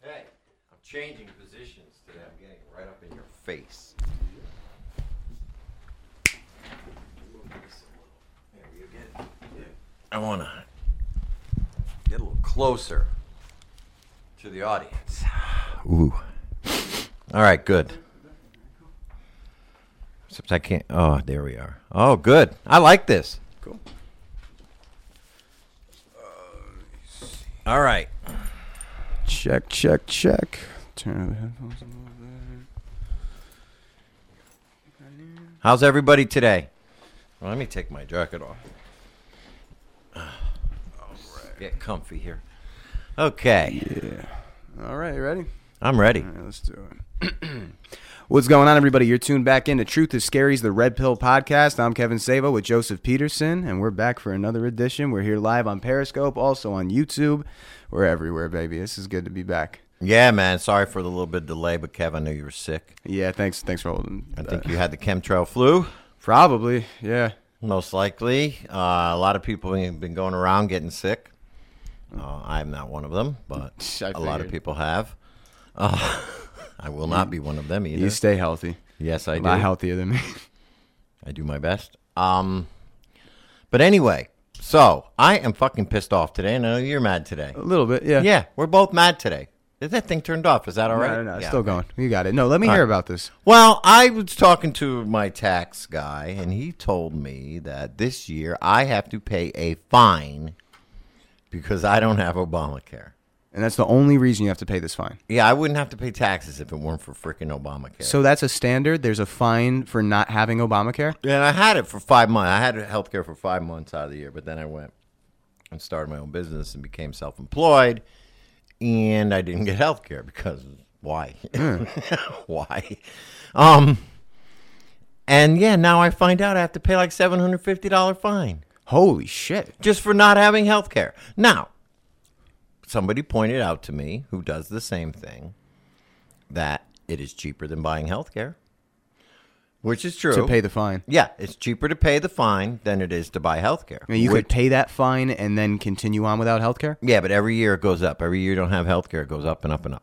Hey, I'm changing positions today. I'm getting right up in your face. There you get. I want to get a little closer to the audience. Ooh. All right, good. Except I can't. Oh, there we are. Oh, good. I like this. Cool. All right. Check. Turn the headphones a little bit. How's everybody today? Well, let me take my jacket off. All right. Get comfy here. Okay. Yeah. All right, you ready? I'm ready. All right, let's do it. What's going on, everybody? You're tuned back into Truth is Scary's The Red Pill Podcast. I'm Kevin Savo with Joseph Peterson, and we're back for another edition. We're here live on Periscope, also on YouTube. We're everywhere, baby. This is good to be back. Yeah, man. Sorry for the little bit of delay, but Kev, I knew you were sick. Yeah, thanks for holding. I think you had the chemtrail flu. Probably, yeah. Most likely. A lot of people have been going around getting sick. I'm not one of them, but a lot of people have. I will not be one of them either. You stay healthy. Yes, I do. A lot healthier than me. I do my best. But anyway, so I am fucking pissed off today, and I know you're mad today. A little bit, yeah. Yeah, we're both mad today. Is that thing turned off? Is that all right? No, Yeah, still okay. going. You got it. No, let me hear about this. Well, I was talking to my tax guy, and he told me that this year I have to pay a fine because I don't have Obamacare. And that's the only reason you have to pay this fine. Yeah, I wouldn't have to pay taxes if it weren't for freaking Obamacare. So that's a standard? There's a fine for not having Obamacare? And I had it for 5 months. I had health care for 5 months out of the year, but then I went and started my own business and became self-employed, and I didn't get health care because why? Why? And yeah, now I find out I have to pay like $750 fine Holy shit. just for not having health care. Now, somebody pointed out to me who does the same thing that it is cheaper than buying health care, which is true. To pay the fine. Yeah, it's cheaper to pay the fine than it is to buy health care. I mean, you could pay that fine and then continue on without health care? Yeah, but every year it goes up. Every year you don't have health care, it goes up and up and up.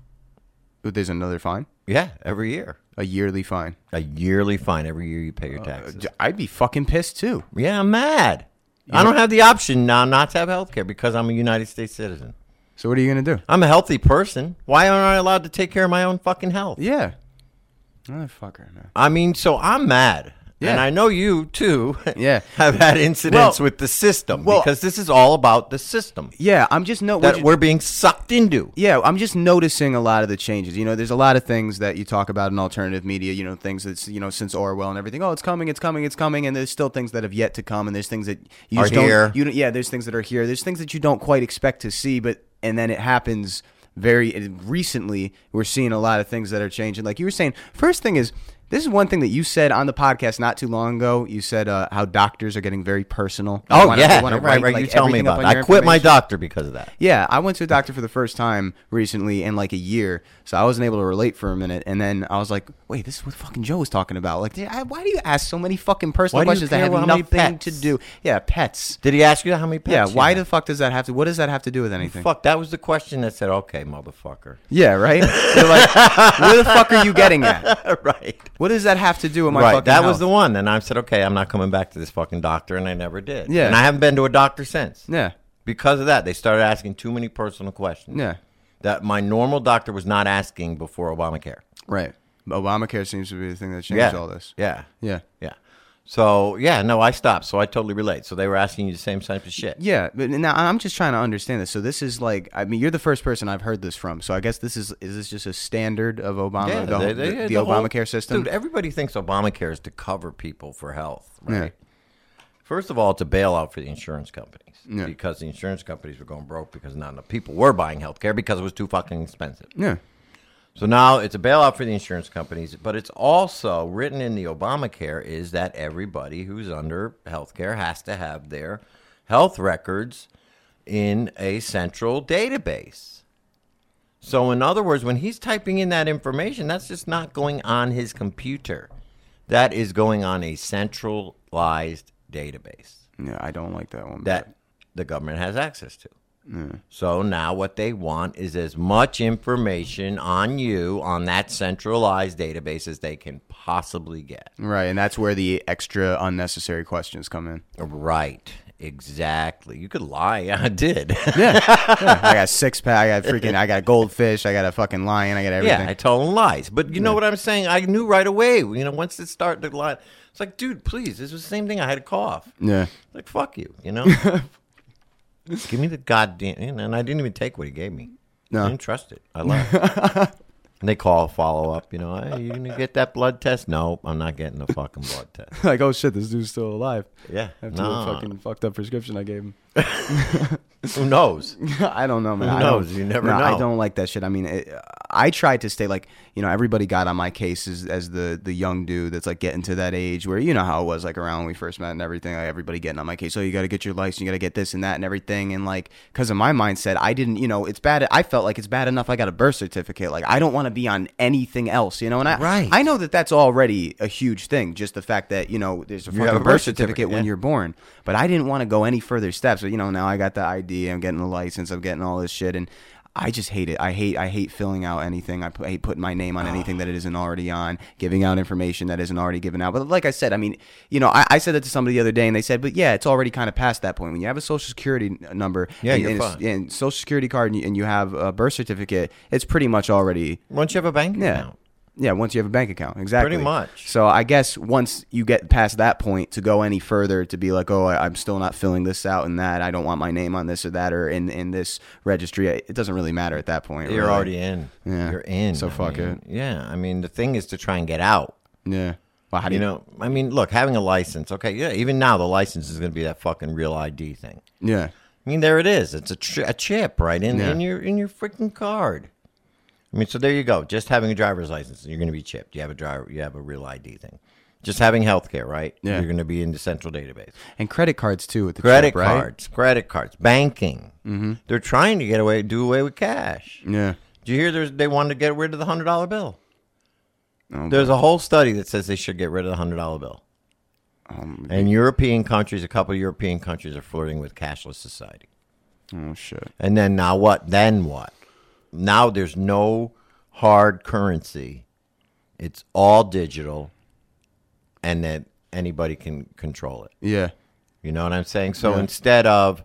There's another fine? Yeah, every year. A yearly fine. A yearly fine. Every year you pay your taxes. I'd be fucking pissed too. Yeah, I'm mad. I don't have the option now not to have health care because I'm a United States citizen. So what are you going to do? I'm a healthy person. Why aren't I allowed to take care of my own fucking health? Yeah. Motherfucker, man. I mean, so I'm mad. Yeah. And I know you, too, Yeah. have had incidents with the system because this is all about the system Yeah, I'm just that we're being sucked into. Yeah, I'm just noticing a lot of the changes. You know, there's a lot of things that you talk about in alternative media, you know, things that's, you know, since Orwell and everything. Oh, it's coming, and there's still things that have yet to come, and there's things that you Are just here. don't. Yeah, there's things that are here. There's things that you don't quite expect to see, and then it happens very recently. We're seeing a lot of things that are changing. Like you were saying, first thing is, this is one thing that you said on the podcast not too long ago. You said how doctors are getting very personal. Oh, They yeah. wanna Right. write, You like, tell me everything up about on it. your I quit my information. doctor because of that. Yeah, I went to a doctor for the first time recently in like a year, so I wasn't able to relate for a minute. And then I was like, wait, this is what fucking Joe was talking about. Like, why do you ask so many fucking personal Why do you questions that care have about how many nothing to pets? do? Yeah, pets. Did he ask you how many pets Yeah, you why had? the fuck does that have to? What does that have to do with anything? Fuck, that was the question that said, okay, motherfucker. Yeah, right. You're like, where the fuck are you getting at? Right. What does that have to do with my Right, fucking that health? was the one. And I said, okay, I'm not coming back to this fucking doctor, and I never did. Yeah. And I haven't been to a doctor since. Yeah, Because of that, they started asking too many personal questions. yeah, That my normal doctor was not asking before Obamacare. right. Obamacare seems to be the thing that changed Yeah. all this. Yeah. Yeah. Yeah. So, yeah, no, I stopped. So I totally relate. So they were asking you the same type of shit. Yeah, but now I'm just trying to understand this. So this is like, I mean, you're the first person I've heard this from. So I guess is this just a standard of Obama, Yeah, the whole- Obamacare system? Dude, everybody thinks Obamacare is to cover people for health, Yeah. right? First of all, it's a bailout for the insurance companies Yeah. because the insurance companies were going broke because not enough people were buying health care because it was too fucking expensive. Yeah. So now it's a bailout for the insurance companies, but it's also written in the Obamacare is that everybody who's under health care has to have their health records in a central database. So in other words, when he's typing in that information, that's just not going on his computer. That is going on a centralized database Yeah, I don't like that one. that the government has access to. So now what they want is as much information on you on that centralized database as they can possibly get. Right, and that's where the extra unnecessary questions come in. Right. Exactly. You could lie. I did. Yeah. I got six-pack. I got goldfish. I got a fucking lion. I got everything. Yeah, I told them lies. But you know what I'm saying? I knew right away. You know, once it started to lie, it's like, dude, please. This was the same thing. I had a cough. Yeah. Like, fuck you, you know? Give me the goddamn... And I didn't even take what he gave me. No. I didn't trust it. I left. And they call follow up, you know, hey, you going to get that blood test? No, I'm not getting the fucking blood test. Like, oh shit, this dude's still alive. Yeah. After the fucking fucked up prescription I gave him. Who knows? I don't know, man. Who knows? You never know. I don't like that shit. I mean, I tried to stay like, you know, everybody got on my case as the young dude that's like getting to that age where, you know how it was like around when we first met and everything, like everybody getting on my case. So you got to get your license, you got to get this and that and everything. And like, because of my mindset, I didn't, you know, it's bad. I felt like it's bad enough I got a birth certificate. Like, I don't want to be on anything else, you know? And I know that that's already a huge thing. Just the fact that, you know, there's a fucking birth certificate when you're born. But I didn't want to go any further steps. So, you know, now I got the ID, I'm getting the license, I'm getting all this shit. And I just hate it. I hate filling out anything. I hate putting my name on anything that it isn't already on, giving out information that isn't already given out. But like I said, I mean, you know, I said that to somebody the other day, and they said, but yeah, it's already kind of past that point. When you have a social security number and social security card and you have a birth certificate, it's pretty much already... Once you have a bank account. Yeah, once you have a bank account, exactly. Pretty much. So I guess once you get past that point to go any further, to be like, oh, I'm still not filling this out and that, I don't want my name on this or that or in this registry, it doesn't really matter at that point. You're really. Already in. Yeah. You're in. So fuck it. Yeah, I mean, the thing is to try and get out. Yeah. Well, how do you know, I mean, look, having a license, okay, yeah, even now the license is going to be that fucking real ID thing. Yeah. I mean, there it is. It's a chip, right, in your freaking card. I mean, so there you go. Just having a driver's license, you're going to be chipped. You have a real ID thing. Just having health care, right? Yeah. You're going to be in the central database. And credit cards, too, with the credit chip, right? Credit cards, banking. Mm-hmm. They're trying to do away with cash. Yeah. Did you hear they wanted to get rid of the $100 bill? Oh, There's a whole study that says they should get rid of the $100 bill. And European countries, a couple of European countries are flirting with cashless society. Oh, shit. And then now what? Then what? Now there's no hard currency. It's all digital, and that anybody can control it. Yeah. You know what I'm saying? So instead of,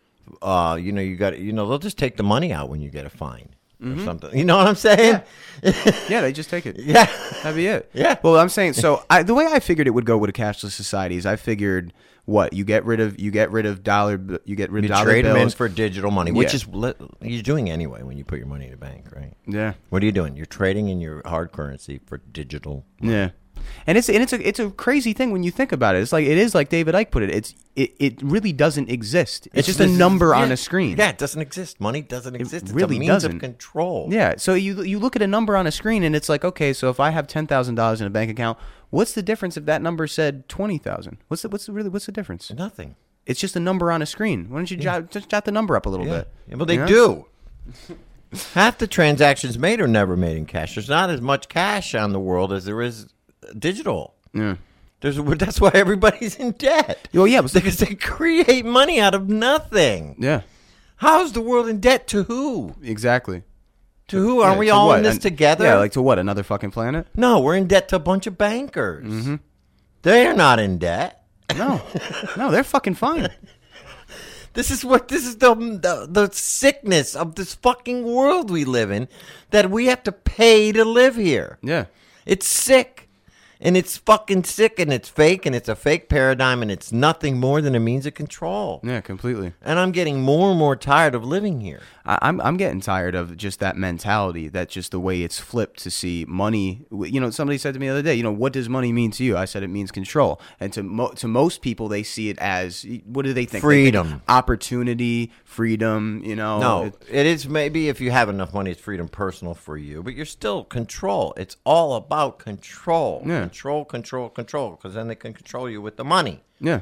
they'll just take the money out when you get a fine or something. You know what I'm saying? Yeah, they just take it. Yeah. That'd be it. Yeah. Well, I'm saying, so the way I figured it would go with a cashless society is I figured... What you get rid of dollar bills. You trade them in for digital money, which Yeah. is you're doing anyway when you put your money in a bank, right? Yeah. What are you doing? You're trading in your hard currency for digital money. Yeah. And it's a crazy thing when you think about it. It is like David Icke put it. It really doesn't exist. It's just a number on a screen. Yeah, it doesn't exist. Money doesn't exist. It's really a means doesn't. of control. Yeah. So you look at a number on a screen and it's like, okay, so if I have $10,000 in a bank account, what's the difference if that number said 20,000? What's the difference? Nothing. It's just a number on a screen. Why don't you just jot the number up a little bit? Yeah, well, they do. Half the transactions made are never made in cash. There's not as much cash on the world as there is digital. Yeah. That's why everybody's in debt. Well, yeah, because they create money out of nothing. Yeah. How's the world in debt to who? Exactly. To who? Aren't we all in this together? Yeah, like to what? Another fucking planet? No, we're in debt to a bunch of bankers. Mm-hmm. They're not in debt. No, they're fucking fine. This is the sickness of this fucking world we live in, that we have to pay to live here. Yeah. It's sick. And it's fucking sick, and it's fake, and it's a fake paradigm, and it's nothing more than a means of control. Yeah, completely. And I'm getting more and more tired of living here. I'm getting tired of just that mentality, that just the way it's flipped to see money. You know, somebody said to me the other day, what does money mean to you? I said it means control. And to most people, they see it as, what do they think? Freedom. They think opportunity, freedom, No, it is maybe if you have enough money, it's freedom personal for you, but you're still control. It's all about control. Yeah. Control, because then they can control you with the money. Yeah.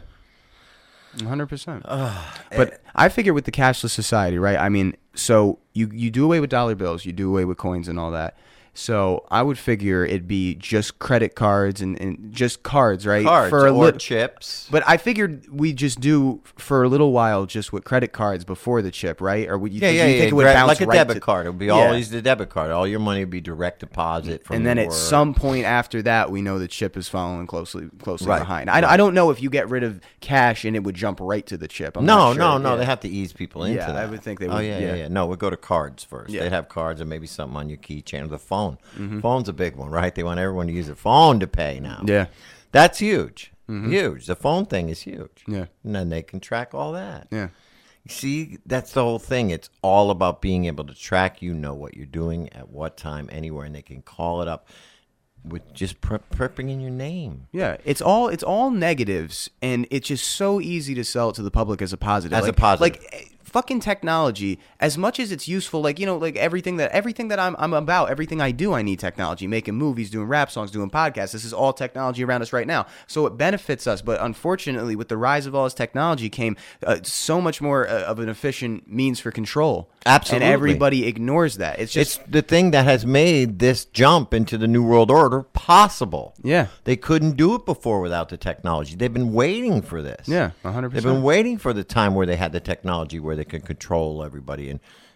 100%. But I figure with the cashless society, right? I mean, so you do away with dollar bills, you do away with coins and all that. So I would figure it'd be just credit cards and just cards, right? Cards for or chips. But I figured we just do for a little while just with credit cards before the chip, right? Or would you, think it would bounce like a right debit card? It would be Yeah. always the debit card. All your money would be direct deposit from And then your at some point after that, we know the chip is following closely Right. behind. I don't know if you get rid of cash and it would jump right to the chip. I'm No, not sure. no. Yeah. They have to ease people into Yeah, that. I would think they Oh would, yeah, yeah. No, we'll go to cards first. Yeah. They'd have cards and maybe something on your keychain or the phone. Mm-hmm. Phone's a big one, right? They want everyone to use their phone to pay now. Yeah. That's huge. Huge. The phone thing is huge. Yeah. And then they can track all that. Yeah. See, that's the whole thing. It's all about being able to track you, know what you're doing at what time, anywhere, and they can call it up with just prepping in your name. Yeah, it's all negatives, and it's just so easy to sell it to the public as a positive. As a positive. Like fucking technology, as much as it's useful, like like everything that I'm about, everything I do, I need technology. Making movies, doing rap songs, doing podcasts. This is all technology around us right now, so it benefits us. But unfortunately, with the rise of all this technology, came so much more of an efficient means for control. Absolutely. And everybody ignores that. It's just It's the thing that has made this jump into the New World Order possible. Yeah. They couldn't do it before without the technology. They've been waiting for this. Yeah, 100%. They've been waiting for the time where they had the technology where they could control everybody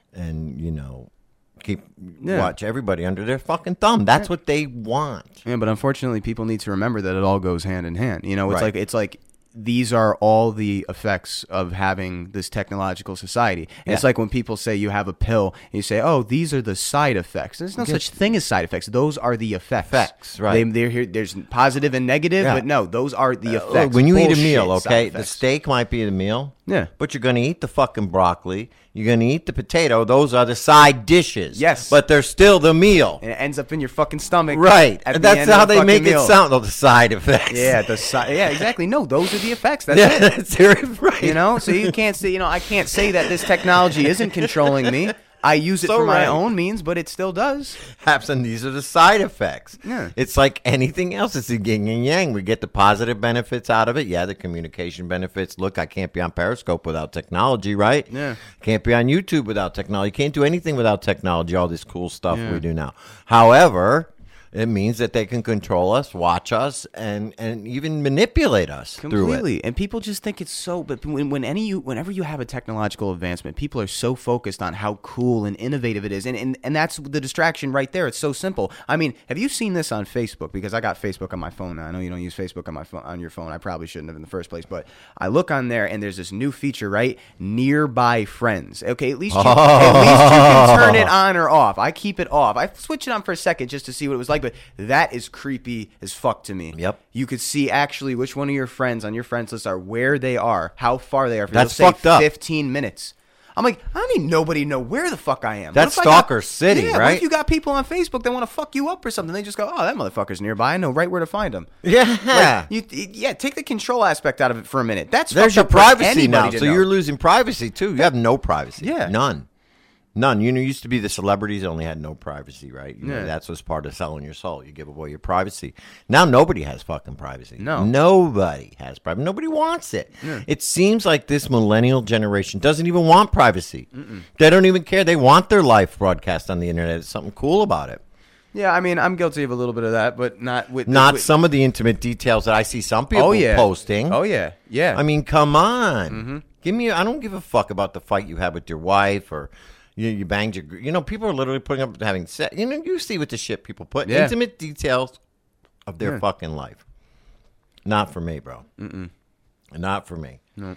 and keep watch everybody under their fucking thumb. That's what they want. Yeah, but unfortunately, people need to remember that it all goes hand in hand. Right. It's like these are all the effects of having this technological society. And it's Yeah. like when people say you have a pill, and you say, "Oh, these are the side effects." There's no such thing as side effects. Those are the effects. Effects, right. They're here. There's positive and negative, Yeah. but no, those are the effects. When you eat a Bullshit meal, side okay, the effects. steak might be the meal. Yeah. But you're going to eat the fucking broccoli. You're going to eat the potato. Those are the side dishes. Yes. But they're still the meal. And it ends up in your fucking stomach. Right. at the That's end how of the they make fucking it meal. sound. Oh, the side effects. Yeah, yeah, exactly. No, those are the effects. That's Yeah, it. that's right. So you can't say, I can't say that this technology isn't controlling me. I use it So for my right. own means, but it still does. Haps, and these are the side effects. Yeah. It's like anything else. It's a yin and yang. We get the positive benefits out of it. Yeah, the communication benefits. Look, I can't be on Periscope without technology, right? Yeah. Can't be on YouTube without technology. Can't do anything without technology, all this cool stuff we do now. However, it means that they can control us, watch us, and even manipulate us through it. Completely. And people just think it's so. But whenever you have a technological advancement, people are so focused on how cool and innovative it is, and that's the distraction right there. It's so simple. I mean, have you seen this on Facebook? Because I got Facebook on my phone now. I know you don't use Facebook on on your phone. I probably shouldn't have in the first place, but I look on there and there's this new feature, right? Nearby friends. Okay, at least you can turn it on or off. I keep it off. I switch it on for a second just to see what it was like. But that is creepy as fuck to me. Yep. You could see actually which one of your friends on your friends list are, where they are, how far they are. That's They'll say fucked up. 15 minutes. I'm like, I don't need nobody to know where the fuck I am. That's What if I got- stalker city, yeah, What right? if you got people on Facebook that want to fuck you up or something? They just go, oh, that motherfucker's nearby. I know right where to find him. Yeah. Take the control aspect out of it for a minute. That's There's your fucked up for privacy now. anybody to So know. you're losing privacy, too. You have no privacy. Yeah. None. You used to be the celebrities only had no privacy, right? Yeah. That's what's part of selling your soul. You give away your privacy. Now nobody has fucking privacy. No. Nobody has privacy. Nobody wants it. It seems like this millennial generation doesn't even want privacy. They don't even care. They want their life broadcast on the internet. There's something cool about it. Yeah, I mean, I'm guilty of a little bit of that, but not with Some of the intimate details that I see some people posting. Oh yeah, yeah. I mean, come on. I don't give a fuck about the fight you had with your wife or you banged your. People are literally putting up having sex. You see what the shit people put. Yeah. Intimate details of their fucking life. Not for me, bro. Not for me. No.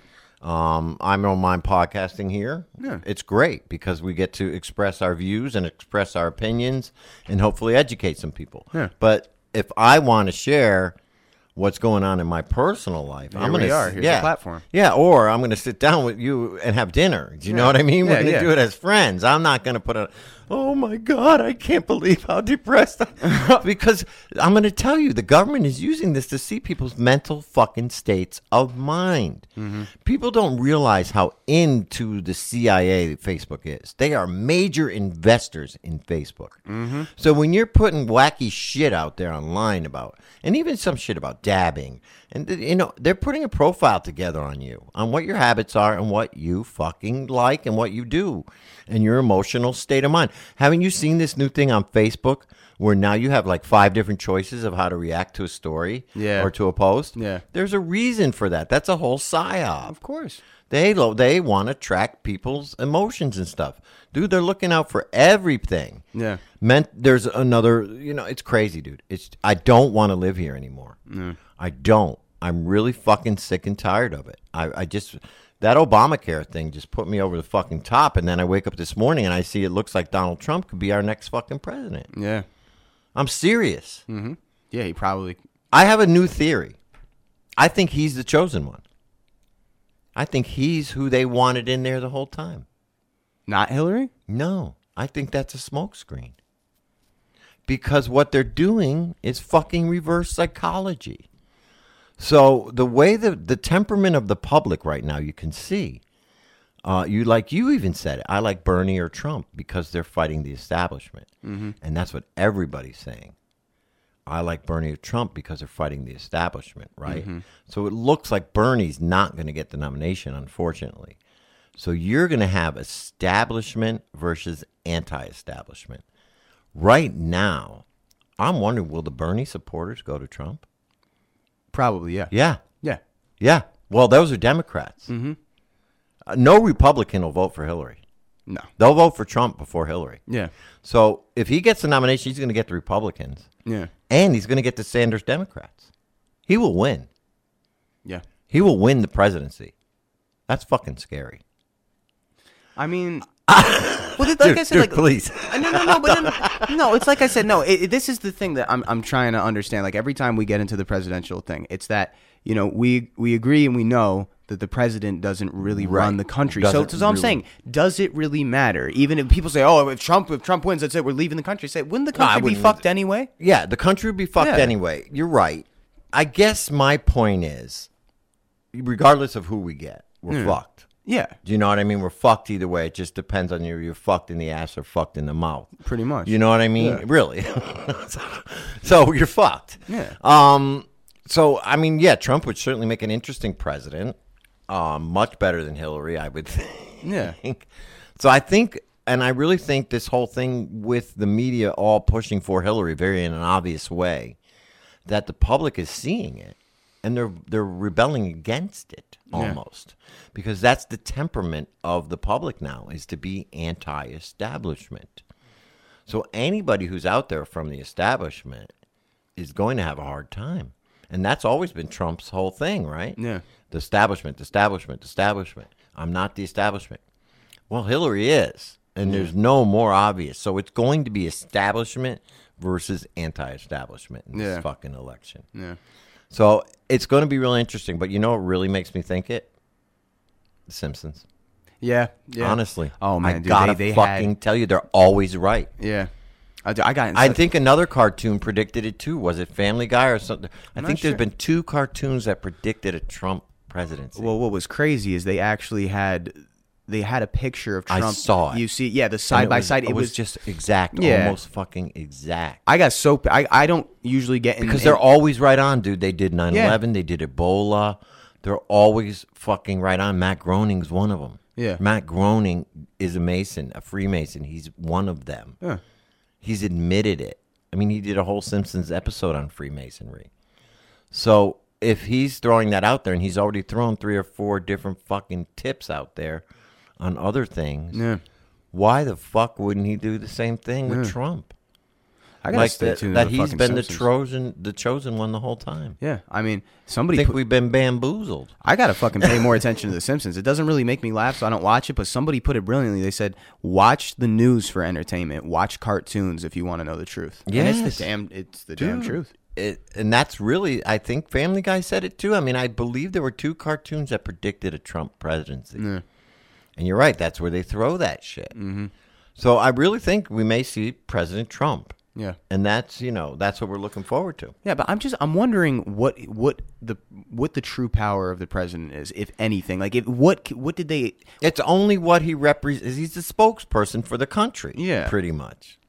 I don't mind podcasting here. Yeah. It's great because we get to express our views and express our opinions and hopefully educate some people. Yeah. But if I want to share what's going on in my personal life, Here we are. Here's the platform. Yeah, or I'm going to sit down with you and have dinner. Do you know what I mean? We're Yeah, going to do it as friends. I'm not going to put oh my God, I can't believe how depressed I am. Because I'm going to tell you, the government is using this to see people's mental fucking states of mind. People don't realize how into the CIA Facebook is. They are major investors in Facebook. So when you're putting wacky shit out there online about, and even some shit about dabbing, and they're putting a profile together on you, on what your habits are and what you fucking like and what you do and your emotional state of mind. Haven't you seen this new thing on Facebook where now you have like 5 different choices of how to react to a story or to a post? Yeah. There's a reason for that. That's a whole psyop. Of course. They want to track people's emotions and stuff. Dude, they're looking out for everything. Yeah. There's another, it's crazy, dude. I don't want to live here anymore. I don't. I'm really fucking sick and tired of it. I just, that Obamacare thing just put me over the fucking top. And then I wake up this morning and I see it looks like Donald Trump could be our next fucking president. Yeah. I'm serious. Mm-hmm. Yeah, he probably. I have a new theory. I think he's the chosen one. I think he's who they wanted in there the whole time. Not Hillary? No, I think that's a smokescreen. Because what they're doing is fucking reverse psychology. So the way the temperament of the public right now, you can see. You even said it. I like Bernie or Trump because they're fighting the establishment. Mm-hmm. And that's what everybody's saying. I like Bernie or Trump because they're fighting the establishment, right? Mm-hmm. So it looks like Bernie's not going to get the nomination, unfortunately. So you're going to have establishment versus anti-establishment. Right now, I'm wondering, will the Bernie supporters go to Trump? Probably, yeah. Yeah. Yeah. Yeah. Well, those are Democrats. Mm-hmm. No Republican will vote for Hillary. No. They'll vote for Trump before Hillary. Yeah. So if he gets the nomination, he's going to get the Republicans. Yeah. And he's going to get the Sanders Democrats. He will win. Yeah. He will win the presidency. That's fucking scary. I mean, well, like dude, I said, dude, like, please. No, it's like I said, no. This is the thing that I'm trying to understand. Like every time we get into the presidential thing, it's that we agree and we know that the president doesn't really run the country. So I'm saying, does it really matter? Even if people say, "Oh, if Trump wins, that's it, we're leaving the country." Say, wouldn't the country be fucked anyway? Yeah, the country would be fucked anyway. You're right. I guess my point is, regardless of who we get, we're fucked. Yeah. Do you know what I mean? We're fucked either way. It just depends on you're fucked in the ass or fucked in the mouth. Pretty much. You know what I mean? Yeah. Really. So you're fucked. Yeah. So, I mean, yeah, Trump would certainly make an interesting president. Much better than Hillary, I would think. Yeah. So I think, and I really think this whole thing with the media all pushing for Hillary very in an obvious way, that the public is seeing it. And they're rebelling against it almost, because that's the temperament of the public now, is to be anti-establishment. So anybody who's out there from the establishment is going to have a hard time, and that's always been Trump's whole thing, right? Yeah, the establishment. I'm not the establishment. Well, Hillary is, and there's no more obvious. So it's going to be establishment versus anti-establishment in this fucking election. Yeah. So it's going to be really interesting. But you know what really makes me think it? The Simpsons. Yeah. Honestly. Oh, man. I gotta fucking tell you, they're always right. Yeah. I think another cartoon predicted it too. Was it Family Guy or something? I think there's been 2 cartoons that predicted a Trump presidency. Well, what was crazy is they actually had a picture of Trump. I saw it. You see, the side by side. It was just exact, almost fucking exact. I got so I don't usually get in because they're always right on, dude. They did 9/11. They did Ebola. They're always fucking right on. Matt Groening's one of them. Yeah, Matt Groening is a Mason, a Freemason. He's one of them. Yeah, he's admitted it. I mean, he did a whole Simpsons episode on Freemasonry. So if he's throwing that out there, and he's already thrown 3 or 4 different fucking tips out there on other things, why the fuck wouldn't he do the same thing with Trump? I gotta stay tuned that to the he's fucking been Simpsons. the chosen one the whole time. Yeah, I mean, I think we've been bamboozled. I gotta fucking pay more attention to The Simpsons. It doesn't really make me laugh, so I don't watch it. But somebody put it brilliantly. They said, "Watch the news for entertainment. Watch cartoons if you want to know the truth." Yes. And it's the damn truth. And that's really, I think Family Guy said it too. I mean, I believe there were 2 cartoons that predicted a Trump presidency. Yeah. And you're right. That's where they throw that shit. Mm-hmm. So I really think we may see President Trump. Yeah. And that's what we're looking forward to. Yeah, but I'm wondering what the true power of the president is, if anything. Like, what did they? It's only what he represents. He's the spokesperson for the country. Yeah. Pretty much.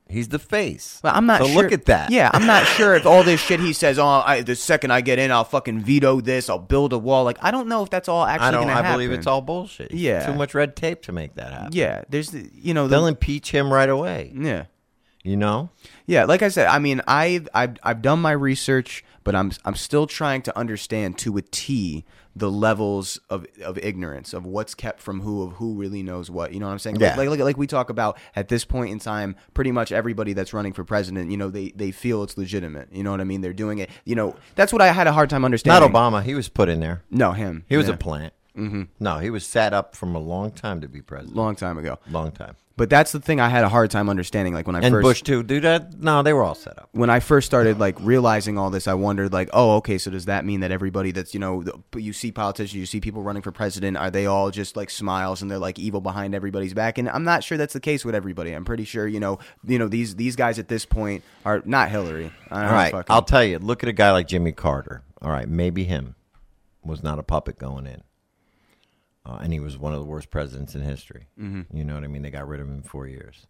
He's the face. But I'm not so sure. look at that. Yeah, I'm not sure if all this shit he says, the second I get in, I'll fucking veto this, I'll build a wall. Like, I don't know if that's all actually going to happen. I believe it's all bullshit. Yeah. Too much red tape to make that happen. Yeah, there's, they'll impeach him right away. Yeah. You know? Yeah, like I said, I mean, I've done my research, but I'm still trying to understand to a T the levels of ignorance of what's kept from who, of who really knows what. You know what I'm saying? Yeah. Like we talk about at this point in time, pretty much everybody that's running for president, they feel it's legitimate. You know what I mean? They're doing it. That's what I had a hard time understanding. Not Obama. He was put in there. No, him. He was a plant. Mm-hmm. No, he was set up from a long time to be president. Long time ago. Long time. But that's the thing I had a hard time understanding. Like when I and first Bush too. Do that? No, they were all set up. When I first started like realizing all this, I wondered like, oh, okay, so does that mean that everybody that's you see politicians, you see people running for president, are they all just like smiles and they're like evil behind everybody's back? And I'm not sure that's the case with everybody. I'm pretty sure these guys at this point are not Hillary. All right, I'll tell you. Look at a guy like Jimmy Carter. All right, maybe him was not a puppet going in. And he was one of the worst presidents in history. Mm-hmm. You know what I mean? They got rid of him in 4 years.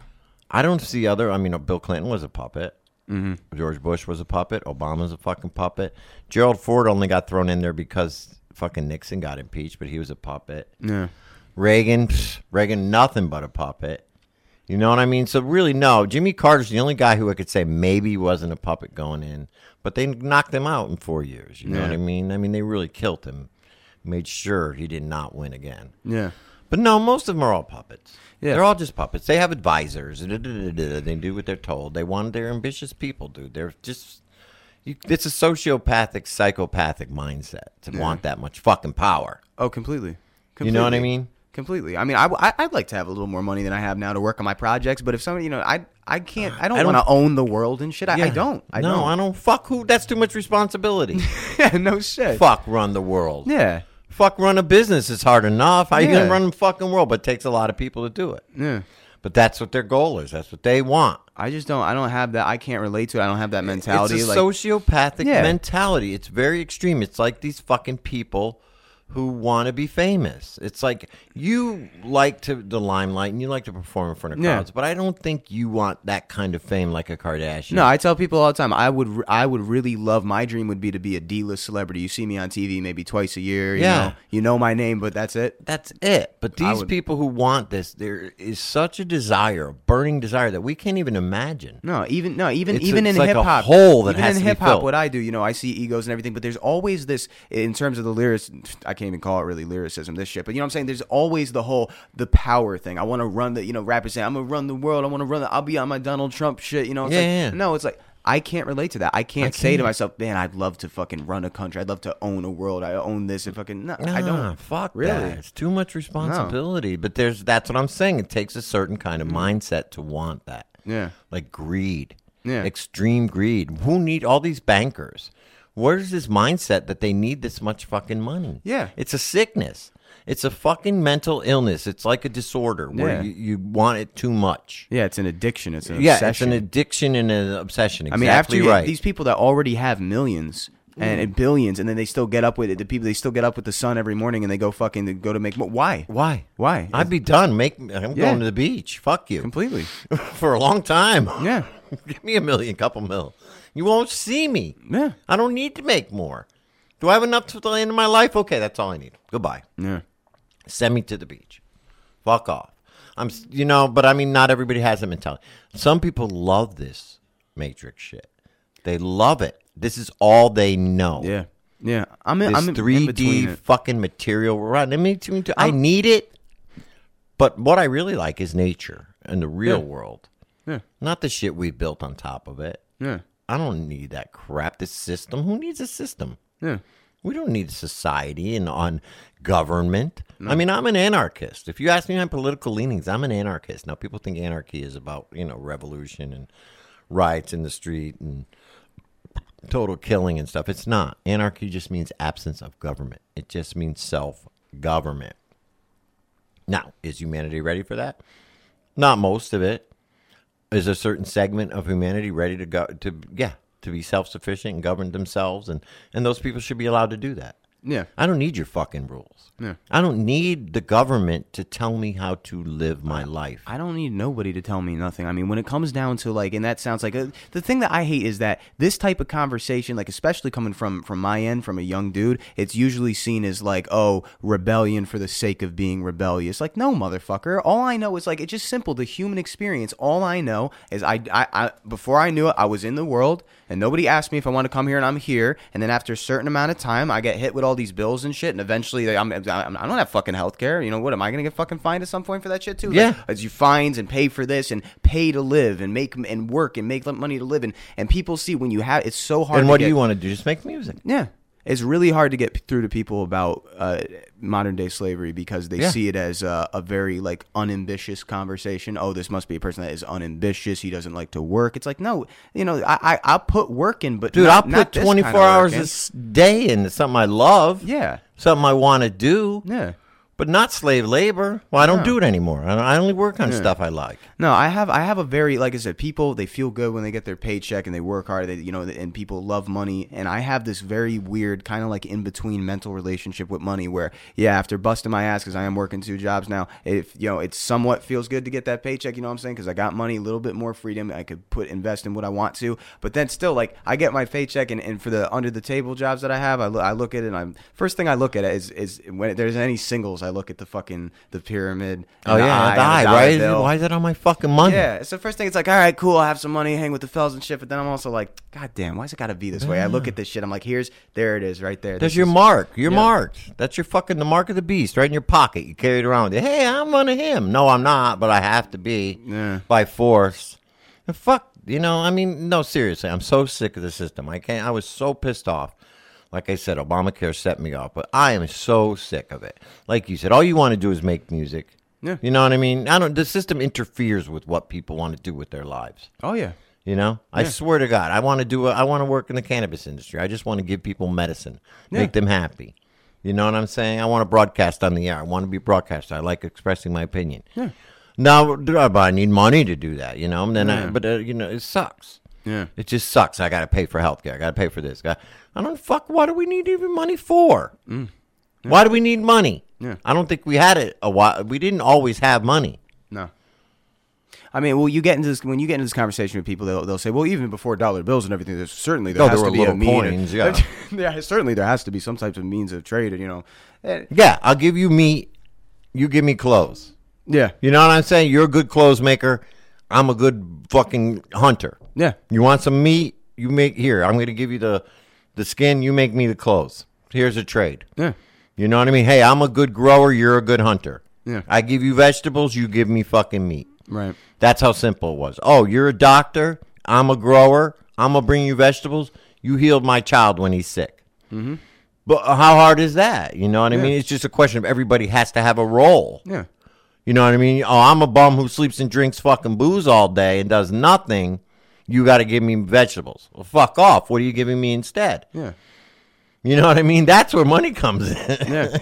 I don't see Bill Clinton was a puppet. Mm-hmm. George Bush was a puppet. Obama's a fucking puppet. Gerald Ford only got thrown in there because fucking Nixon got impeached, but he was a puppet. Yeah. Reagan, nothing but a puppet. You know what I mean? So really, no. Jimmy Carter's the only guy who I could say maybe wasn't a puppet going in, but they knocked him out in 4 years. You know what I mean? I mean, they really killed him. Made sure he did not win again. Yeah. But no, most of them are all puppets. Yeah. They're all just puppets. They have advisors. They do what they're told. They're ambitious people, dude. They're just... it's a sociopathic, psychopathic mindset to want that much fucking power. Oh, completely. You know what I mean? Completely. I mean, I'd like to have a little more money than I have now to work on my projects, but if somebody, I can't, I don't want to own the world and shit. I don't. I don't. Fuck who? That's too much responsibility. Yeah, no shit. Fuck run the world. Yeah. Fuck run a business is hard enough. How you going to run the fucking world? But it takes a lot of people to do it. Yeah. But that's what their goal is. That's what they want. I don't have that. I can't relate to it. I don't have that mentality. It's a sociopathic mentality. It's very extreme. It's like these fucking people who want to be famous. It's like you like the limelight and you like to perform in front of crowds, but I don't think you want that kind of fame like a Kardashian. No, I tell people all the time, I would really love, my dream would be to be a D-list celebrity. You see me on TV maybe twice a year. You know my name, but that's it. That's it. But these people who want this, there is such a desire, a burning desire that we can't even imagine. Even in like hip hop, a hole that even has in to hip be hop, filled. what I do, I see egos and everything, but there's always this in terms of the lyrics. I can't even call it really lyricism, this shit, but you know what I'm saying? There's always the power thing. I want to run rappers saying, I'm going to run the world. I want to I'll be on my Donald Trump shit. No, it's like, I can't relate to that. I can't say to myself, man, I'd love to fucking run a country. I'd love to own a world. I own this and fucking, no, I don't. Fuck really. That. It's too much responsibility. No. But that's what I'm saying. It takes a certain kind of mindset to want that. Yeah. Like greed. Yeah. Extreme greed. Who need all these bankers? Where's this mindset that they need this much fucking money? Yeah. It's a sickness. It's a fucking mental illness. It's like a disorder where you want it too much. Yeah, it's an addiction. It's an obsession. It's an addiction and an obsession. Exactly. I mean, after right. These people that already have millions and billions, and then they still get up with it. The people, they still get up with the sun every morning and they go to make more. Why? I'd be done. I'm going to the beach. Fuck you. Completely. For a long time. Yeah. Give me $1 million, couple mil. You won't see me. Yeah. I don't need to make more. Do I have enough to the end of my life? Okay, that's all I need. Goodbye. Yeah. Send me to the beach. Fuck off. But I mean, not everybody has that mentality. Some people love this Matrix shit. They love it. This is all they know. Yeah. Yeah. I'm 3D fucking material. I need it. But what I really like is nature and the real world. Yeah. Not the shit we built on top of it. Yeah. I don't need that crap. This system. Who needs a system? Yeah. We don't need society and on government. No. I mean, I'm an anarchist. If you ask me my political leanings, I'm an anarchist. Now, people think anarchy is about, revolution and riots in the street and total killing and stuff. It's not. Anarchy just means absence of government. It just means self-government. Now, is humanity ready for that? Not most of it. Is a certain segment of humanity ready to go to be self-sufficient and govern themselves, and those people should be allowed to do that. Yeah. I don't need your fucking rules. Yeah. I don't need the government to tell me how to live my life. I don't need nobody to tell me nothing. I mean, when it comes down to like, and that sounds like the thing that I hate is that this type of conversation, like especially coming from my end, from a young dude, it's usually seen as like, oh, rebellion for the sake of being rebellious. Like, no, motherfucker. All I know is like, it's just simple. The human experience. All I know is I before I knew it, I was in the world and nobody asked me if I want to come here, and I'm here. And then after a certain amount of time, I get hit with all these bills and shit, and eventually I don't have fucking health care. You know what? Am I gonna get fucking fined at some point for that shit too? Yeah. Like, as you fines and pay for this and pay to live and make and work and make money to live, and people see when you have, it's so hard. And what do you want to do? Just make music. Yeah. It's really hard to get through to people about modern day slavery because they see it as a very like unambitious conversation. Oh, this must be a person that is unambitious. He doesn't like to work. It's like, no, you know, I'll put work in, but dude, not, I'll put 24 hours a day into something I love. Yeah. Something I want to do. Yeah. But not slave labor. Well, I don't do it anymore. I only work on stuff I like. No, I have a very, like I said, people, they feel good when they get their paycheck and they work hard, and people love money. And I have this very weird kind of like in between mental relationship with money where, yeah, after busting my ass because I am working 2 jobs now, if it somewhat feels good to get that paycheck, you know what I'm saying? Because I got money, a little bit more freedom. I could invest in what I want to. But then still, like, I get my paycheck, and for the under the table jobs that I have, I look at it, and first thing I look at it is when there's any singles, I look at the pyramid. Oh yeah, the eye, right? Why is that on my fucking money? Yeah, it's the first thing. It's like, all right, cool, I'll have some money, hang with the fellas and shit. But then I'm also like, God damn, why's it got to be this way? I look at this shit, I'm like, there it is, right there. There's your mark. You're marked. That's your fucking the mark of the beast, right in your pocket. You carry it around with you. Hey, I'm one of him. No, I'm not, but I have to be by force. And fuck, I mean, no, seriously, I'm so sick of the system. I was so pissed off. Like I said, Obamacare set me off, but I am so sick of it. Like you said, all you want to do is make music. Yeah. You know what I mean? The system interferes with what people want to do with their lives. Oh yeah. I swear to God, I want to work in the cannabis industry. I just want to give people medicine, make them happy. You know what I'm saying? I want to broadcast on the air. I want to be a broadcaster. I like expressing my opinion. Yeah. Now, but I need money to do that, And then it sucks. Yeah. It just sucks. I got to pay for healthcare. I got to pay for this. I don't what do we need even money for? Yeah. Why do we need money? Yeah. I don't think we had it a while. We didn't always have money. No. I mean, well, when you get into this conversation with people, they'll say, well, even before dollar bills and everything, there has to be a means. Yeah. Yeah, certainly there has to be some types of means of trade, Yeah, I'll give you meat. You give me clothes. Yeah. You know what I'm saying? You're a good clothes maker. I'm a good fucking hunter. Yeah. You want some meat? You make here. I'm going to give you the skin. You make me the clothes. Here's a trade. Yeah. You know what I mean? Hey, I'm a good grower. You're a good hunter. Yeah. I give you vegetables. You give me fucking meat. Right. That's how simple it was. Oh, you're a doctor. I'm a grower. I'm going to bring you vegetables. You healed my child when he's sick. Mm-hmm. But how hard is that? You know what I mean? It's just a question of everybody has to have a role. Yeah. You know what I mean? Oh, I'm a bum who sleeps and drinks fucking booze all day and does nothing. You got to give me vegetables. Well, fuck off. What are you giving me instead? Yeah. You know what I mean? That's where money comes in. Yeah.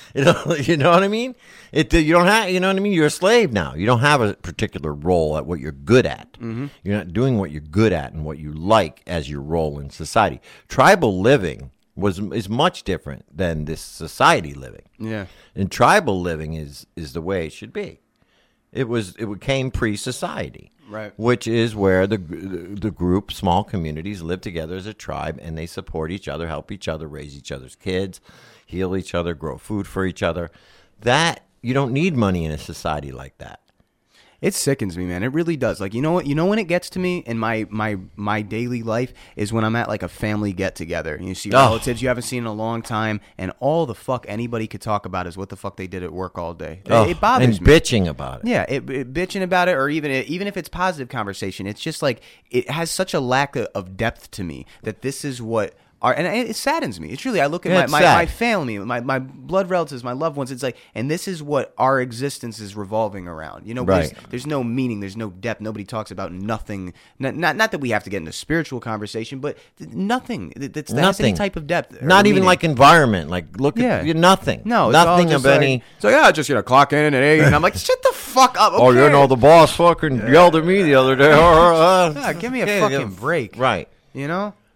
You know what I mean? You don't have. You know what I mean? You're a slave now. You don't have a particular role at what you're good at. Mm-hmm. You're not doing what you're good at and what you like as your role in society. Tribal living is much different than this society living. Yeah. And tribal living is the way it should be. It came pre-society. Right. Which is where the group, small communities live together as a tribe, and they support each other, help each other, raise each other's kids, heal each other, grow food for each other. That, you don't need money in a society like that. It sickens me, man. It really does. Like, you know what? You know when it gets to me in my daily life is when I'm at like a family get together and you see relatives you haven't seen in a long time, and all the fuck anybody could talk about is what the fuck they did at work all day. It bothers me. And bitching about it. Yeah, bitching about it, or even if it's positive conversation, it's just like it has such a lack of depth to me that this is what. And it saddens me. It's really, I look at my family, my blood relatives, my loved ones. It's like, and this is what our existence is revolving around. Right. There's no meaning. There's no depth. Nobody talks about nothing. Not that we have to get into spiritual conversation, but nothing that has any type of depth. Not even like environment. Like, look at nothing. No, nothing of any. So just clock in at 8, and I'm like, shut the fuck up. Okay. Oh, the boss fucking yelled at me the other day. Give me a fucking break. Right.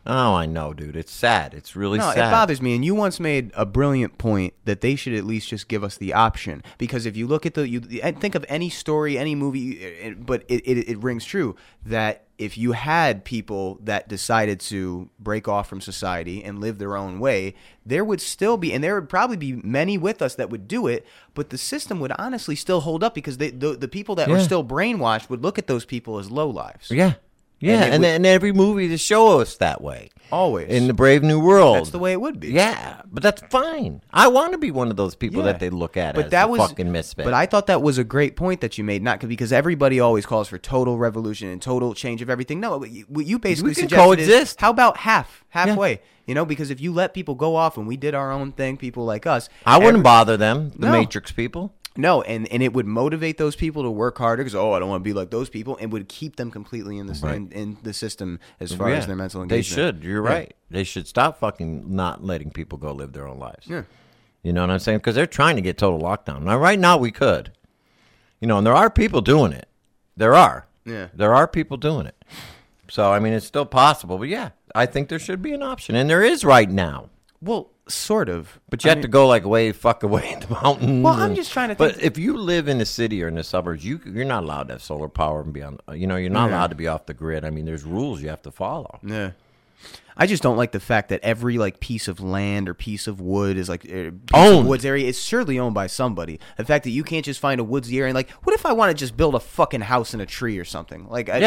Oh, I know, dude. It's sad. It's really No, sad. it bothers me. And you once made a brilliant point that they should at least just give us the option. Because if you look at think of any story, any movie, but it rings true that if you had people that decided to break off from society and live their own way, there would still be, and there would probably be many with us that would do it, but the system would honestly still hold up because the people that are still brainwashed would look at those people as lowlives. Yeah. Yeah, and every movie to show us that way. Always. In the Brave New World. That's the way it would be. Yeah, but that's fine. I want to be one of those people that they look at as a fucking misfit. But I thought that was a great point that you made, not because everybody always calls for total revolution and total change of everything. No, what you basically we can suggested coexist. is, how about halfway? You know, because if you let people go off and we did our own thing, people like us. I wouldn't bother them, the No. Matrix people. No, and it would motivate those people to work harder because, I don't want to be like those people, and would keep them completely in the system as far as their mental engagement. They should. You're right. They should stop fucking not letting people go live their own lives. Yeah. You know what I'm saying? Because they're trying to get total lockdown. Now, right now, we could. You know, and there are people doing it. There are. Yeah. There are people doing it. So, I mean, it's still possible. But, yeah, I think there should be an option. And there is right now. Well, sort of. But you have to go like away in the mountains. Well, I'm just trying to think. But if you live in the city or in the suburbs, you're not allowed to have solar power and be on. You know, you're not allowed to be off the grid. I mean, there's rules you have to follow. Yeah. I just don't like the fact that every piece of land or piece of wood is owned. Woods area is surely owned by somebody. The fact that you can't just find a woodsy area and what if I want to just build a fucking house in a tree or something?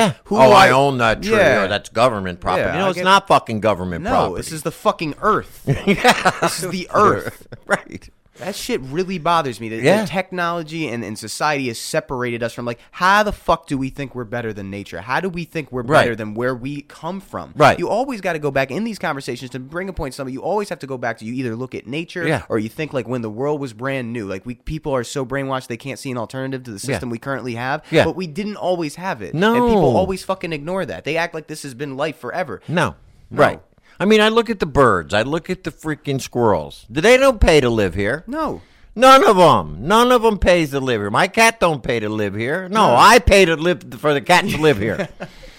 I own that tree or that's government property. Yeah, you know, it's not fucking government property. No, this is the fucking earth. This is the earth. Right. That shit really bothers me. The technology and society has separated us from how the fuck do we think we're better than nature? How do we think we're better than where we come from? Right. You always got to go back in these conversations to bring a point. You always have to go back to, you either look at nature or you think when the world was brand new. People are so brainwashed they can't see an alternative to the system we currently have. Yeah. But we didn't always have it. No. And people always fucking ignore that. They act like this has been life forever. No. Right. I mean, I look at the birds. I look at the freaking squirrels. They don't pay to live here. No. None of them pays to live here. My cat don't pay to live here. No, I pay to live for the cat to live here.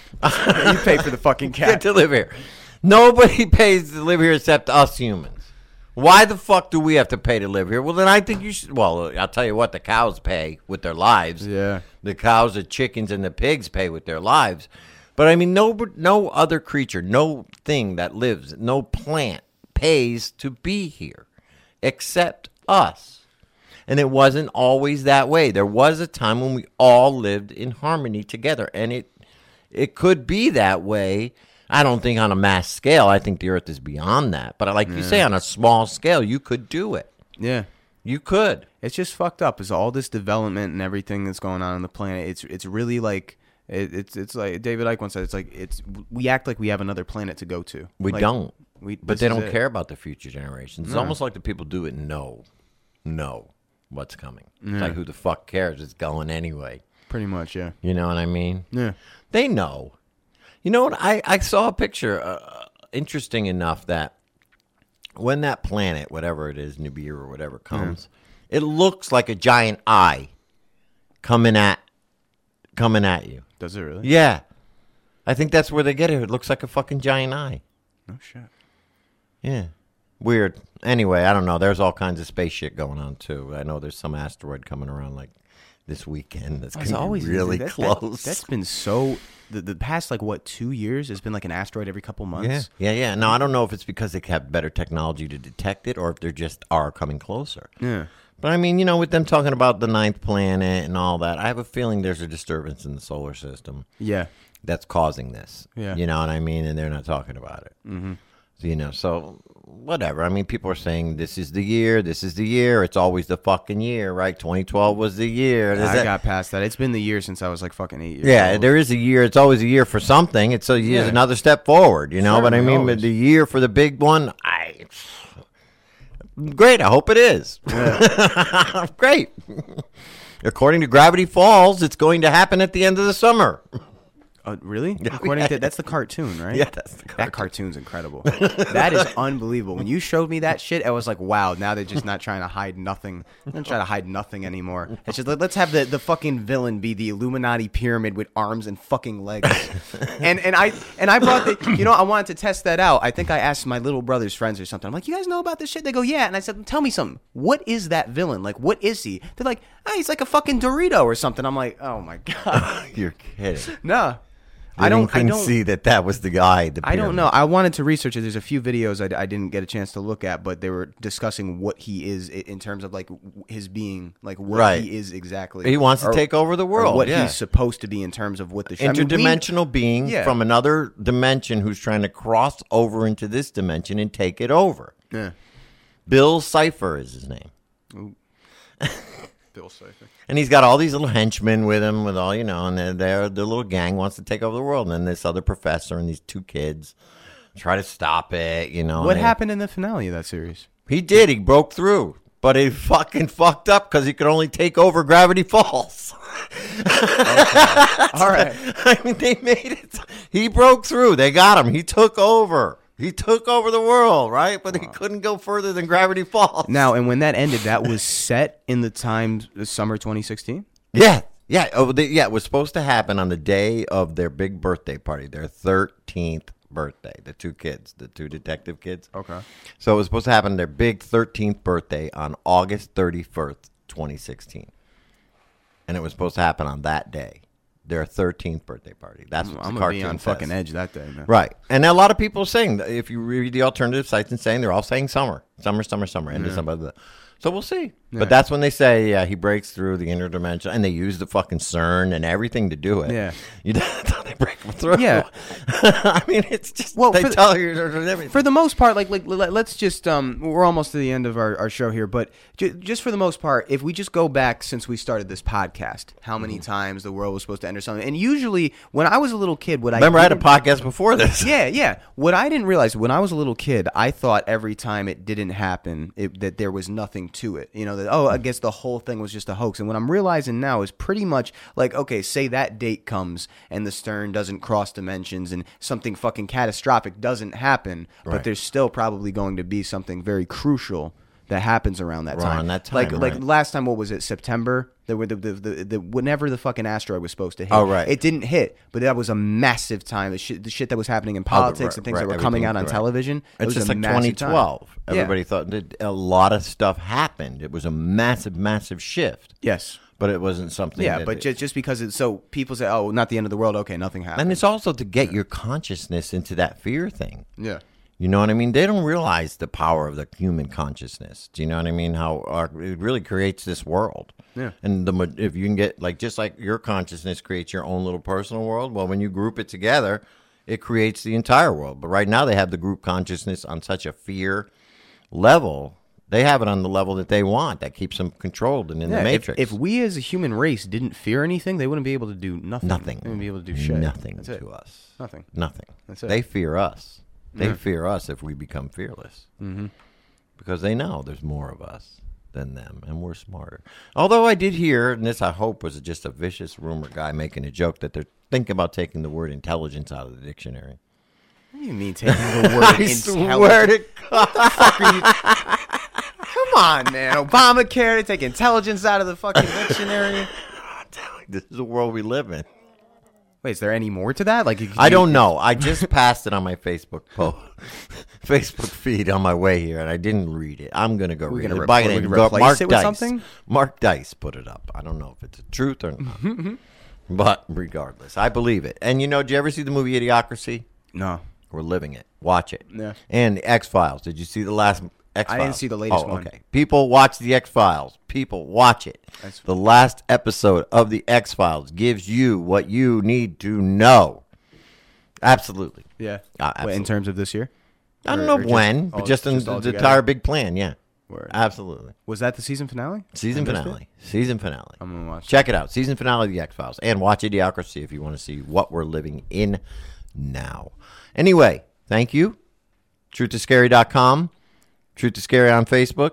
You pay for the fucking cat to live here. Nobody pays to live here except us humans. Why the fuck do we have to pay to live here? Well, then I think you should. Well, I'll tell you what, the cows pay with their lives. Yeah. The cows, the chickens, and the pigs pay with their lives. But I mean, no other creature, no thing that lives, no plant pays to be here except us. And it wasn't always that way. There was a time when we all lived in harmony together. And it could be that way. I don't think on a mass scale. I think the earth is beyond that. But like you say, on a small scale, you could do it. Yeah. You could. It's just fucked up. It's all this development and everything that's going on the planet. It's really it's like David Icke once said, we act like we have another planet to go to. We don't. But they don't care care about the future generations. It's almost like the people do it know what's coming. It's like, who the fuck cares? It's going anyway. Pretty much, yeah. You know what I mean? Yeah. They know. You know what? I saw a picture, interesting enough, that when that planet, whatever it is, Nibiru or whatever, comes, it looks like a giant eye coming at you. Does it really? Yeah. I think that's where they get it. It looks like a fucking giant eye. No shit. Yeah. Weird. Anyway, I don't know. There's all kinds of space shit going on, too. I know there's some asteroid coming around, this weekend that's going to be really close. That's been so... The past, 2 years has been an asteroid every couple months. Yeah. Now, I don't know if it's because they have better technology to detect it or if they just are coming closer. Yeah. But, I mean, with them talking about the 9th planet and all that, I have a feeling there's a disturbance in the solar system. Yeah. That's causing this. Yeah. You know what I mean? And they're not talking about it. Mm-hmm. So whatever. I mean, people are saying this is the year. It's always the fucking year, right? 2012 was the year. I got past that. It's been the year since I was 8 years Yeah, old. there is a year. It's always a year for something. It's another step forward, But I mean, always. The year for the big one, great. I hope it is. Yeah. Great. According to Gravity Falls, it's going to happen at the end of the summer. Really? According to that's the cartoon, right? Yeah, that's the cartoon. That cartoon's incredible. That is unbelievable. When you showed me that shit, I was like, wow. Now they're just not trying to hide nothing. They're not trying to hide nothing anymore. It's just let's have the fucking villain be the Illuminati pyramid with arms and fucking legs. and I brought the I wanted to test that out. I think I asked my little brother's friends or something. I'm like, you guys know about this shit? They go, yeah. And I said, tell me something. What is that villain? Like, what is he? They're like, he's like a fucking Dorito or something. I'm like, oh my god. You're kidding. No. I don't see that was the guy. I don't know. I wanted to research it. There's a few videos I didn't get a chance to look at, but they were discussing what he is in terms of like his being, like what he is exactly. He wants to take over the world. What he's supposed to be in terms of what the interdimensional being from another dimension who's trying to cross over into this dimension and take it over. Yeah. Bill Cipher is his name. Ooh. Bill Cipher. And he's got all these little henchmen with him, with all and their little gang wants to take over the world. And then this other professor and these two kids try to stop it. What happened in the finale of that series? He did. He broke through, but he fucking fucked up because he could only take over Gravity Falls. Okay. All right. I mean, they made it. He broke through. They got him. He took over. He took over the world, right? But he couldn't go further than Gravity Falls. Now, and when that ended, that was set in the summer 2016? Yeah. Yeah. It was supposed to happen on the day of their big birthday party, their 13th birthday, the two kids, the two detective kids. Okay. So it was supposed to happen their big 13th birthday on August 31st, 2016. And it was supposed to happen on that day. Their 13th birthday party. That's what I'm the going to be cartoon on says. fucking edge that day, man. Right. And a lot of people are saying, if you read the alternative sites and saying, they're all saying summer. Summer, end of summer. So we'll see. Yeah. But that's when they say, he breaks through the interdimension, and they use the fucking CERN and everything to do it. Yeah. That's how they break through. Yeah. I mean, it's just, they tell you everything. For the most part, like let's just, we're almost to the end of our show here, but just for the most part, if we just go back since we started this podcast, how many times the world was supposed to end or something, and usually, when I was a little kid, I had a podcast before this. Yeah. What I didn't realize, when I was a little kid, I thought every time it didn't happen, that there was nothing to it. I guess the whole thing was just a hoax. And what I'm realizing now is pretty much like, okay, say that date comes and the CERN doesn't cross dimensions and something fucking catastrophic doesn't happen, but there's still probably going to be something very crucial that happens around that time. Like last time, what was it? September. There were the whenever the fucking asteroid was supposed to hit. Oh, right. It didn't hit, but that was a massive time. The shit that was happening in politics and things that were coming out on television. It was just like 2012. Time. Everybody thought that a lot of stuff happened. It was a massive shift. Yes. But it wasn't something. Yeah, but just because it's so people say, oh, not the end of the world. Okay, nothing happened. And it's also to get your consciousness into that fear thing. Yeah. You know what I mean? They don't realize the power of the human consciousness. Do you know what I mean? How it really creates this world. Yeah. And if you can get, just like your consciousness creates your own little personal world, well, when you group it together, it creates the entire world. But right now they have the group consciousness on such a fear level. They have it on the level that they want. That keeps them controlled and in the matrix. If we as a human race didn't fear anything, they wouldn't be able to do nothing. They wouldn't be able to do shit. Nothing to us. Nothing. That's it. They fear us. They fear us if we become fearless. Mm-hmm. Because they know there's more of us than them, and we're smarter. Although I did hear, and this I hope was just a vicious rumor guy making a joke, that they're thinking about taking the word intelligence out of the dictionary. What do you mean taking the word intelligence? Swear to God. What the fuck are you... Come on, man. Obamacare to take intelligence out of the fucking dictionary. This is the world we live in. Wait, is there any more to that? I don't know. I just passed it on my Facebook feed on my way here, and I didn't read it. I'm gonna go read it. Replace it with something? Mark Dice put it up. I don't know if it's the truth or not, but regardless, I believe it. And did you ever see the movie Idiocracy? No. We're living it. Watch it. Yeah. And the X-Files. Did you see the last X-Files? I didn't see the latest one. Okay. People watch the X-Files. People watch it. The last episode of the X-Files gives you what you need to know. Absolutely. Yeah. Absolutely. In terms of this year? I don't know when, but just in the entire big plan, yeah. Word. Absolutely. Was that the season finale? Season finale. I'm going to watch Check it out. Season finale of the X-Files. And watch Idiocracy if you want to see what we're living in now. Anyway, thank you. TruthIsScary.com. Truth is Scary on Facebook.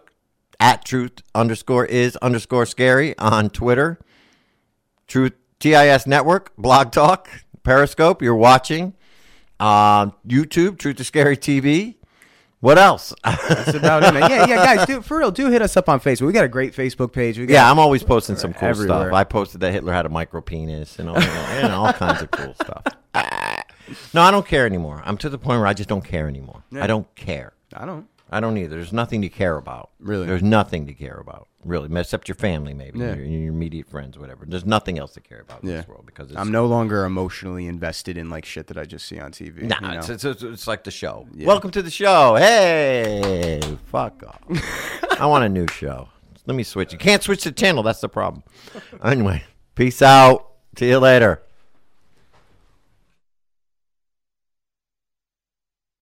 @truth_is_scary on Twitter. Truth TIS Network, Blog Talk, Periscope, you're watching. YouTube, Truth is Scary TV. What else? That's about it, man. Yeah, guys, for real, do hit us up on Facebook. We got a great Facebook page. I'm always posting some cool everywhere. stuff. I posted that Hitler had a micro penis and all kinds of cool stuff. No, I don't care anymore. I'm to the point where I just don't care anymore. Yeah. I don't care. I don't either. There's nothing to care about. Really? There's nothing to care about. Really, except your family, maybe, your immediate friends, whatever. There's nothing else to care about in this world because I'm no longer emotionally invested in like shit that I just see on TV. Nah, it's like the show. Yeah. Welcome to the show. Hey, fuck off. I want a new show. Let me switch. You can't switch the channel. That's the problem. Anyway, peace out. See you later.